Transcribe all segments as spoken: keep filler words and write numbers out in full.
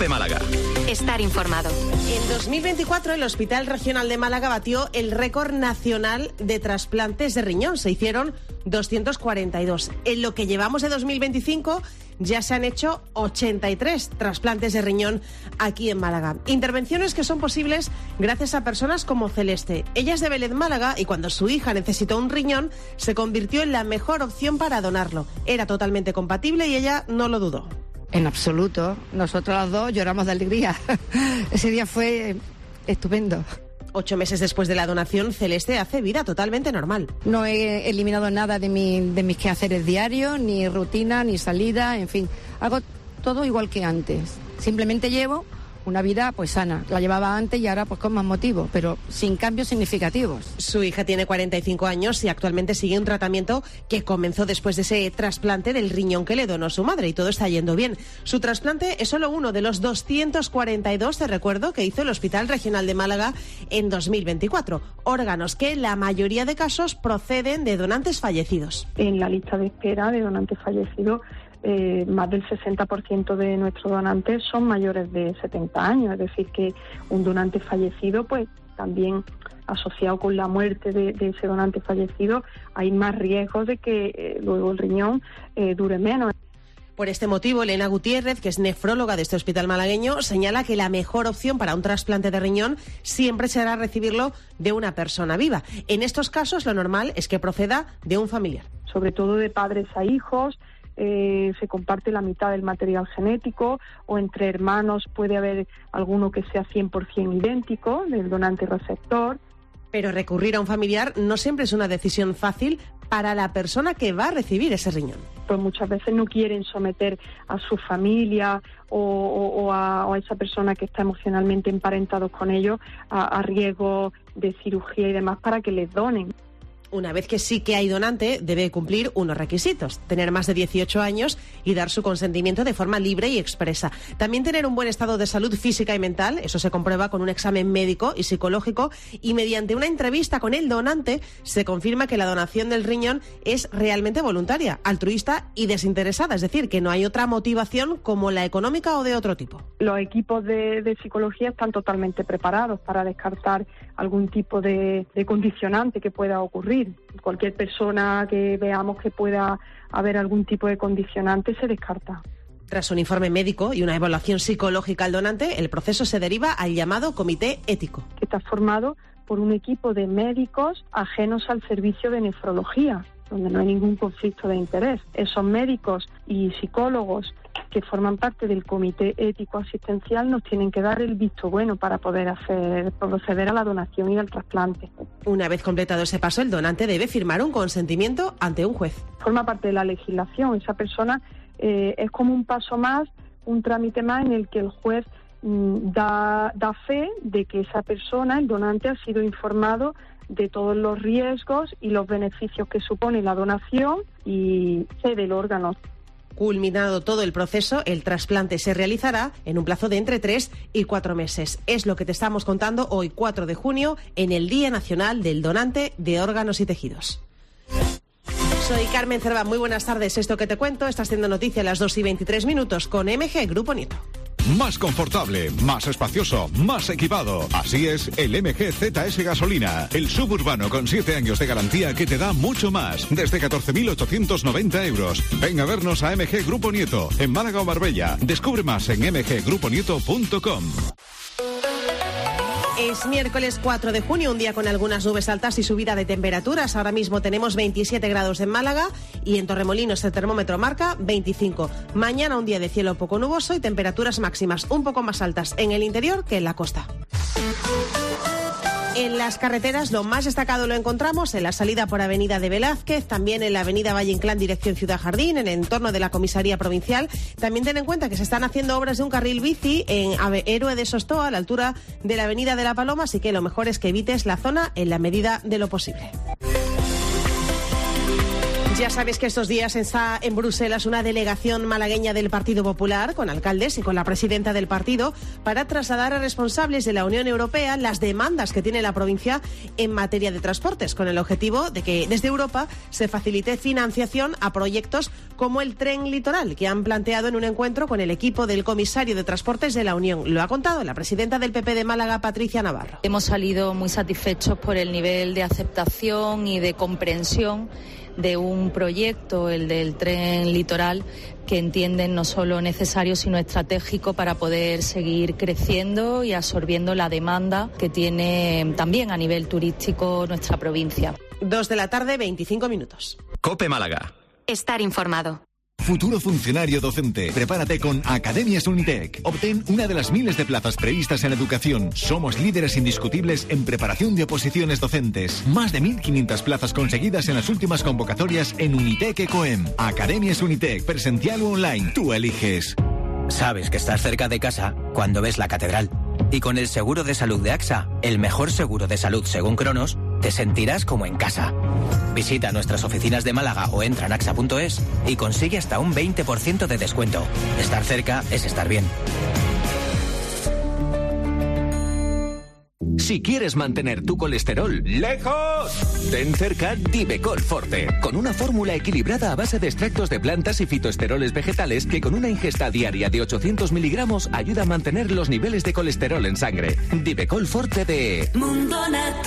COPE Málaga. Estar informado. En dos mil veinticuatro el Hospital Regional de Málaga batió el récord nacional de trasplantes de riñón. Se hicieron doscientos cuarenta y dos. En lo que llevamos de dos mil veinticinco ya se han hecho ochenta y tres trasplantes de riñón aquí en Málaga. Intervenciones que son posibles gracias a personas como Celeste. Ella es de Vélez, Málaga, y cuando su hija necesitó un riñón se convirtió en la mejor opción para donarlo. Era totalmente compatible y ella no lo dudó. En absoluto. Nosotros los dos lloramos de alegría. Ese día fue estupendo. Ocho meses después de la donación, Celeste hace vida totalmente normal. No he eliminado nada de, mi, de mis quehaceres diarios, ni rutina, ni salida, en fin. Hago todo igual que antes. Simplemente llevo una vida pues sana. La llevaba antes y ahora pues con más motivos, pero sin cambios significativos. Su hija tiene cuarenta y cinco años y actualmente sigue un tratamiento que comenzó después de ese trasplante del riñón que le donó su madre, y todo está yendo bien. Su trasplante es solo uno de los doscientos cuarenta y dos, de recuerdo, que hizo el Hospital Regional de Málaga en dos mil veinticuatro. Órganos que en la mayoría de casos proceden de donantes fallecidos. En la lista de espera de donantes fallecidos, Eh, más del sesenta por ciento de nuestros donantes son mayores de setenta años, es decir, que un donante fallecido, pues también asociado con la muerte de, de ese donante fallecido, hay más riesgos de que eh, luego el riñón eh, dure menos. Por este motivo, Elena Gutiérrez, que es nefróloga de este hospital malagueño, señala que la mejor opción para un trasplante de riñón siempre será recibirlo de una persona viva. En estos casos, lo normal es que proceda de un familiar. Sobre todo de padres a hijos. Eh, se comparte la mitad del material genético, o entre hermanos puede haber alguno que sea cien por ciento idéntico del donante receptor. Pero recurrir a un familiar no siempre es una decisión fácil para la persona que va a recibir ese riñón. Pues muchas veces no quieren someter a su familia o, o, o, a, o a esa persona que está emocionalmente emparentados con ellos a, a riesgo de cirugía y demás para que les donen. Una vez que sí que hay donante, debe cumplir unos requisitos: tener más de dieciocho años y dar su consentimiento de forma libre y expresa. También tener un buen estado de salud física y mental, eso se comprueba con un examen médico y psicológico, y mediante una entrevista con el donante se confirma que la donación del riñón es realmente voluntaria, altruista y desinteresada, es decir, que no hay otra motivación como la económica o de otro tipo. Los equipos de, de psicología están totalmente preparados para descartar algún tipo de, de condicionante que pueda ocurrir. Cualquier persona que veamos que pueda haber algún tipo de condicionante se descarta. Tras un informe médico y una evaluación psicológica al donante, el proceso se deriva al llamado comité ético. Que está formado por un equipo de médicos ajenos al servicio de nefrología, donde no hay ningún conflicto de interés. Esos médicos y psicólogos que forman parte del comité ético asistencial nos tienen que dar el visto bueno para poder hacer proceder a la donación y al trasplante. Una vez completado ese paso, el donante debe firmar un consentimiento ante un juez. Forma parte de la legislación. Esa persona eh, es como un paso más, un trámite más en el que el juez mm, da, da fe de que esa persona, el donante, ha sido informado de todos los riesgos y los beneficios que supone la donación y cede el órgano. Culminado todo el proceso, el trasplante se realizará en un plazo de entre tres y cuatro meses. Es lo que te estamos contando hoy, cuatro de junio, en el Día Nacional del Donante de Órganos y Tejidos. Soy Carmen Cerva, muy buenas tardes. Esto que te cuento está haciendo noticia a las dos y veintitrés minutos con M G Grupo Nieto. Más confortable, más espacioso, más equipado. Así es el M G Z S Gasolina, el suburbano con siete años de garantía que te da mucho más, desde catorce mil ochocientos noventa euros. Ven a vernos a M G Grupo Nieto, en Málaga o Marbella. Descubre más en m g grupo nieto punto com. Es miércoles cuatro de junio, un día con algunas nubes altas y subida de temperaturas. Ahora mismo tenemos veintisiete grados en Málaga y en Torremolinos el termómetro marca veinticinco. Mañana un día de cielo poco nuboso y temperaturas máximas un poco más altas en el interior que en la costa. En las carreteras lo más destacado lo encontramos en la salida por Avenida de Velázquez, también en la Avenida Valle Inclán dirección Ciudad Jardín, en el entorno de la Comisaría Provincial. También ten en cuenta que se están haciendo obras de un carril bici en Héroe de Sostoa, a la altura de la Avenida de la Paloma, así que lo mejor es que evites la zona en la medida de lo posible. Ya sabéis que estos días está en Bruselas una delegación malagueña del Partido Popular, con alcaldes y con la presidenta del partido, para trasladar a responsables de la Unión Europea las demandas que tiene la provincia en materia de transportes, con el objetivo de que desde Europa se facilite financiación a proyectos como el Tren Litoral, que han planteado en un encuentro con el equipo del comisario de Transportes de la Unión. Lo ha contado la presidenta del P P de Málaga, Patricia Navarro. Hemos salido muy satisfechos por el nivel de aceptación y de comprensión de un proyecto, el del Tren Litoral, que entienden no solo necesario sino estratégico para poder seguir creciendo y absorbiendo la demanda que tiene también a nivel turístico nuestra provincia. Dos de la tarde, veinticinco minutos. COPE Málaga. Estar informado. Futuro funcionario docente. Prepárate con Academias Unitec. Obtén una de las miles de plazas previstas en educación. Somos líderes indiscutibles en preparación de oposiciones docentes. Más de mil quinientas plazas conseguidas en las últimas convocatorias en Unitec Ecoem. Academias Unitec, presencial o online. Tú eliges. Sabes que estás cerca de casa cuando ves la catedral. Y con el seguro de salud de AXA, el mejor seguro de salud según Cronos, te sentirás como en casa. Visita nuestras oficinas de Málaga o entra en axa punto es y consigue hasta un veinte por ciento de descuento. Estar cerca es estar bien. Si quieres mantener tu colesterol lejos, ten cerca Divecol Forte, con una fórmula equilibrada a base de extractos de plantas y fitoesteroles vegetales que con una ingesta diaria de ochocientos miligramos ayuda a mantener los niveles de colesterol en sangre. Divecol Forte de Mundo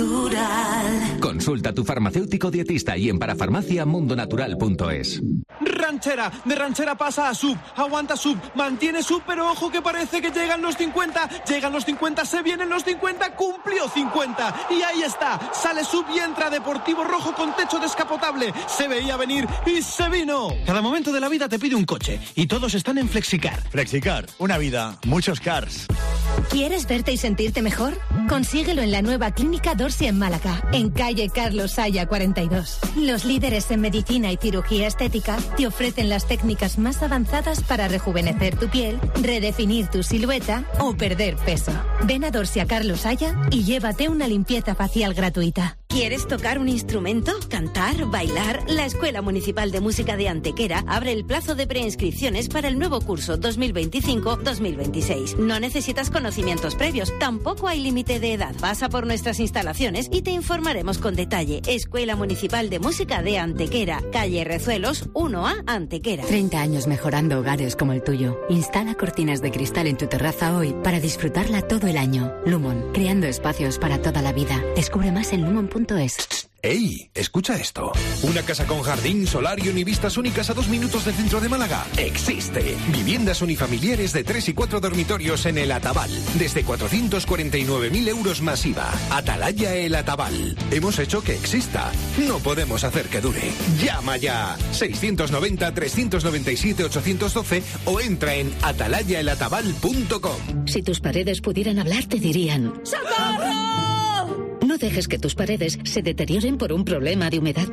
Natural. Consulta a tu farmacéutico dietista y en parafarmacia mundo natural punto es. Ranchera, de ranchera pasa a sub, aguanta sub, mantiene sub, pero ojo que parece que llegan los cincuenta, llegan los cincuenta, se vienen los cincuenta, cumplió cincuenta, y ahí está, sale sub y entra Deportivo Rojo con techo descapotable, se veía venir y se vino. Cada momento de la vida te pide un coche, y todos están en Flexicar. Flexicar, una vida, muchos cars. ¿Quieres verte y sentirte mejor? Consíguelo en la nueva Clínica Dorsi en Málaga, en calle Carlos Saya cuarenta y dos. Los líderes en medicina y cirugía estética te ofrecen las técnicas más avanzadas para rejuvenecer tu piel, redefinir tu silueta o perder peso. Ven a Dorsia Carlos Saya y llévate una limpieza facial gratuita. ¿Quieres tocar un instrumento? ¿Cantar? ¿Bailar? La Escuela Municipal de Música de Antequera abre el plazo de preinscripciones para el nuevo curso dos mil veinticinco dos mil veintiséis. No necesitas conocimientos previos, tampoco hay límite de edad. Pasa por nuestras instalaciones y te informaremos con detalle. Escuela Municipal de Música de Antequera, calle Rezuelos uno A, Antequera. treinta años mejorando hogares como el tuyo. Instala cortinas de cristal en tu terraza hoy para disfrutarla todo el año. Lumon, creando espacios para toda la vida. Descubre más en lumon punto es. ¡Ey! Escucha esto. Una casa con jardín, solarium y vistas únicas a dos minutos del centro de Málaga. ¡Existe! Viviendas unifamiliares de tres y cuatro dormitorios en El Atabal. Desde cuatrocientos cuarenta y nueve mil euros más I V A. Atalaya El Atabal. Hemos hecho que exista. No podemos hacer que dure. Llama ya. seiscientos noventa, trescientos noventa y siete, ochocientos doce o entra en atalaya el atabal punto com. Si tus paredes pudieran hablar, te dirían... ¡Socorro! No dejes que tus paredes se deterioren por un problema de humedad.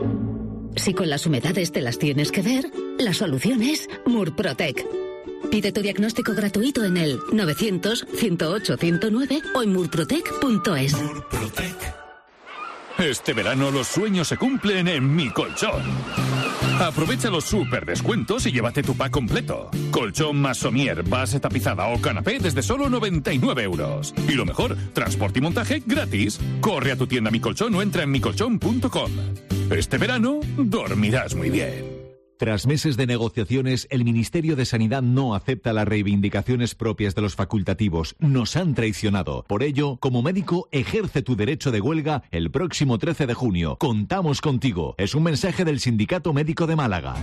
Si con las humedades te las tienes que ver, la solución es Murprotec. Pide tu diagnóstico gratuito en el novecientos, ciento ocho, ciento nueve o en murprotec punto es. Murprotec. Este verano los sueños se cumplen en Mi Colchón. Aprovecha los super descuentos y llévate tu pack completo. Colchón más somier, base tapizada o canapé desde solo noventa y nueve euros. Y lo mejor, transporte y montaje gratis. Corre a tu tienda Mi Colchón o entra en mi colchón punto com. Este verano dormirás muy bien. Tras meses de negociaciones, el Ministerio de Sanidad no acepta las reivindicaciones propias de los facultativos. Nos han traicionado. Por ello, como médico, ejerce tu derecho de huelga el próximo trece de junio. Contamos contigo. Es un mensaje del Sindicato Médico de Málaga.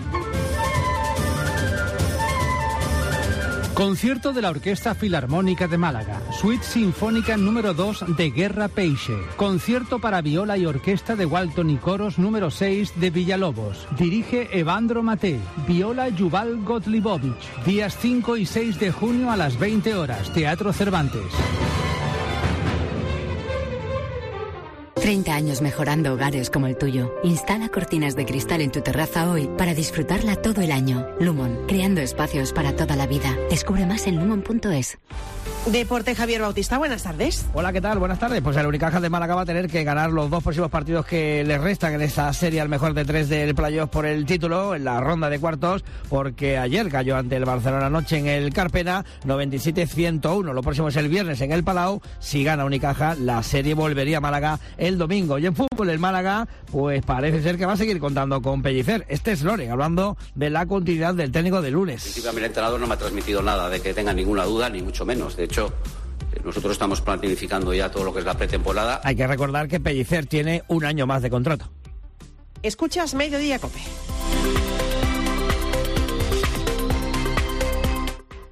Concierto de la Orquesta Filarmónica de Málaga. Suite Sinfónica número dos de Guerra Peixe. Concierto para viola y orquesta de Walton y coros número seis de Villalobos. Dirige Evandro Maté. Viola Yuval Gotlibovich. Días cinco y seis de junio a las veinte horas. Teatro Cervantes. treinta años mejorando hogares como el tuyo. Instala cortinas de cristal en tu terraza hoy para disfrutarla todo el año. Lumon, creando espacios para toda la vida. Descubre más en lumon punto es. Deporte, Javier Bautista, buenas tardes. Hola, ¿qué tal? Buenas tardes. Pues el Unicaja de Málaga va a tener que ganar los dos próximos partidos que le restan en esta serie al mejor de tres del playoff por el título, en la ronda de cuartos, porque ayer cayó ante el Barcelona anoche en el Carpena, noventa y siete a ciento uno. Lo próximo es el viernes en el Palau. Si gana Unicaja, la serie volvería a Málaga el domingo. Y en fútbol, el Málaga, pues parece ser que va a seguir contando con Pellicer. Este es Loren, hablando de la continuidad del técnico de lunes. En principio, el entrenador no me ha transmitido nada de que tenga ninguna duda, ni mucho menos. De hecho, nosotros estamos planificando ya todo lo que es la pretemporada. Hay que recordar que Pellicer tiene un año más de contrato. Escuchas Mediodía COPE.